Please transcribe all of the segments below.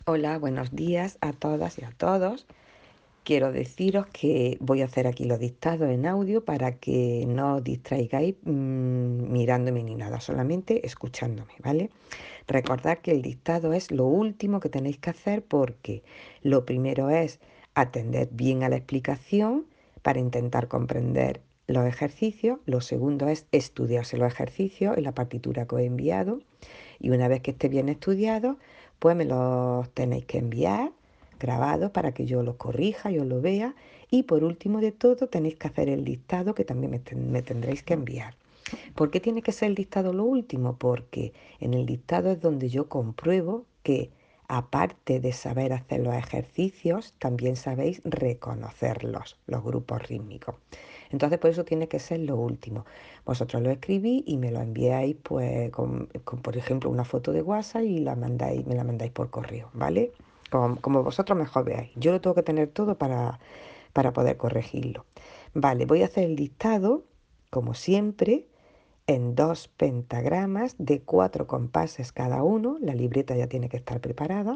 Hola, buenos días a todas y a todos. Quiero deciros que voy a hacer aquí los dictados en audio para que no os distraigáis mirándome ni nada, solamente escuchándome, ¿vale? Recordad que el dictado es lo último que tenéis que hacer porque lo primero es atender bien a la explicación para intentar comprender los ejercicios. Lo segundo es estudiarse los ejercicios en la partitura que os he enviado. Y una vez que esté bien estudiado, pues me los tenéis que enviar grabados para que yo los corrija, yo los vea. Y por último de todo, tenéis que hacer el listado que también me tendréis que enviar. ¿Por qué tiene que ser el listado lo último? Porque en el listado es donde yo compruebo que aparte de saber hacer los ejercicios, también sabéis reconocerlos, los grupos rítmicos. Entonces por eso tiene que ser lo último. Vosotros lo escribís y me lo enviáis pues con, por ejemplo, una foto de WhatsApp y me la mandáis por correo, ¿vale? Como vosotros mejor veáis. Yo lo tengo que tener todo para poder corregirlo. Vale, voy a hacer el listado, como siempre, en 2 pentagramas de 4 compases cada uno. La libreta ya tiene que estar preparada.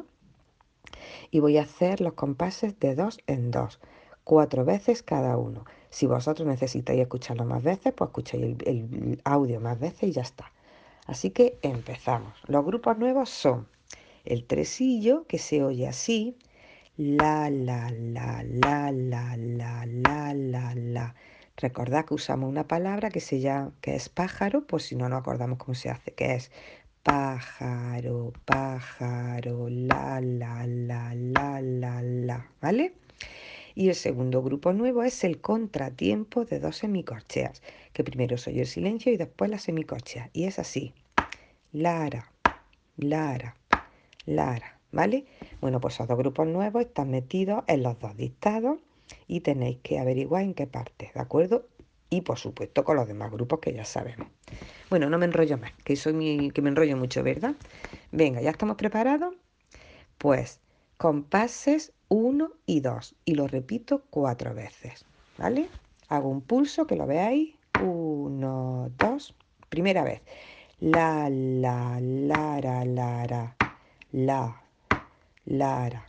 Y voy a hacer los compases de 2 en 2, 4 veces cada uno. Si vosotros necesitáis escucharlo más veces, pues escucháis el audio más veces y ya está. Así que empezamos. Los grupos nuevos son el tresillo, que se oye así: la, la, la, la, la, la, la, la, la. Recordad que usamos una palabra que es pájaro, pues si no nos acordamos cómo se hace, que es pájaro, pájaro, la, la, la, la, la, la, ¿vale? Y el segundo grupo nuevo es el contratiempo de 2 semicorcheas, que primero soy el silencio y después las semicorcheas. Y es así: lara, lara, lara, ¿vale? Bueno, pues esos dos grupos nuevos están metidos en los dos dictados y tenéis que averiguar en qué parte, ¿de acuerdo? Y por supuesto con los demás grupos que ya sabemos. Bueno, no me enrollo más, que me enrollo mucho, ¿verdad? Venga, ¿ya estamos preparados? Pues compases 1 y 2 y lo repito 4 veces, ¿vale? Hago un pulso que lo veáis. 1, 2. Primera vez. La, la, lara, lara, la, lara.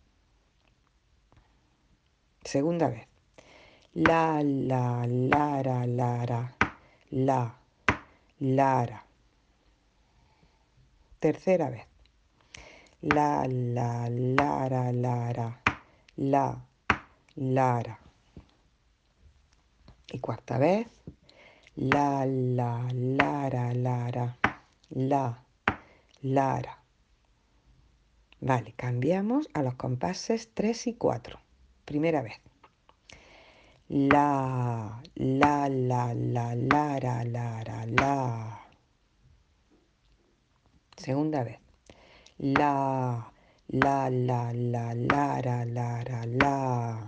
Segunda vez. La, la, lara, lara, la, lara. Tercera vez. La, la, lara, lara, la, lara. Y cuarta vez. La, la, lara, lara, la, lara. Vale, cambiamos a los compases 3 y 4. Primera vez. La, la, la, la, lara, lara, la. Segunda vez. La, la, la, la, lara, lara, la.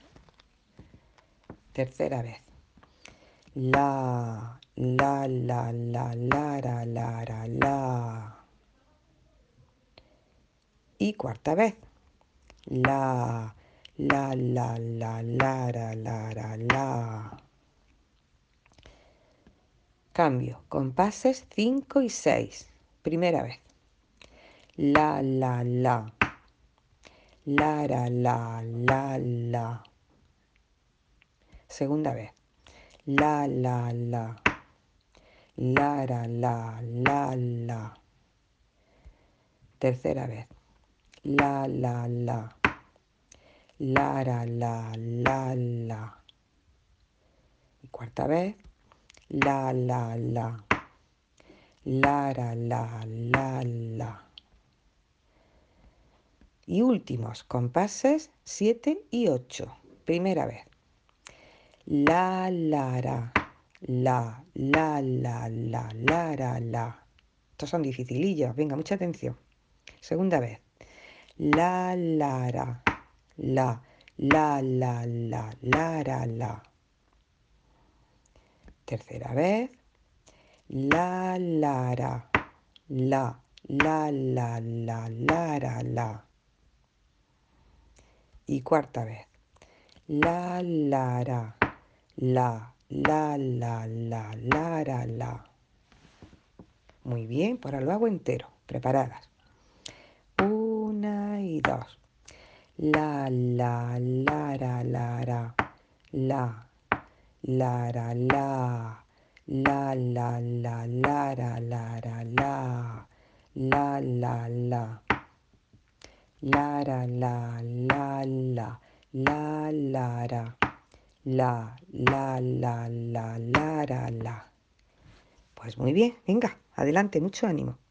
Tercera vez. La, la, la, la, lara, lara, la. Y cuarta vez. La, la, la, la, lara, lara, la. Cambio. Compases 5 y 6. Primera vez. La, la, la. Lara, la, la, la. Segunda vez. La, la, la. Lara, la, la, la. Tercera vez. La, la, la. Lara, la, la, la. Y cuarta vez. La, la, la. Lara, la, la, la. Y últimos compases 7 y 8. Primera vez. La, lara, la, la, la, la, lara, la. Estos son dificilillos. Venga, mucha atención. Segunda vez. La, lara, la, la, la, la, lara, la. Tercera vez. La, lara, la, la, la, la, lara, la. Y cuarta vez. La, lara, la, la, la, la, lara, la. Muy bien, pues ahora lo hago entero. Preparadas. Una y dos. La, la, lara, lara, la, lara, lara, la. Pues muy bien, venga, adelante, mucho ánimo.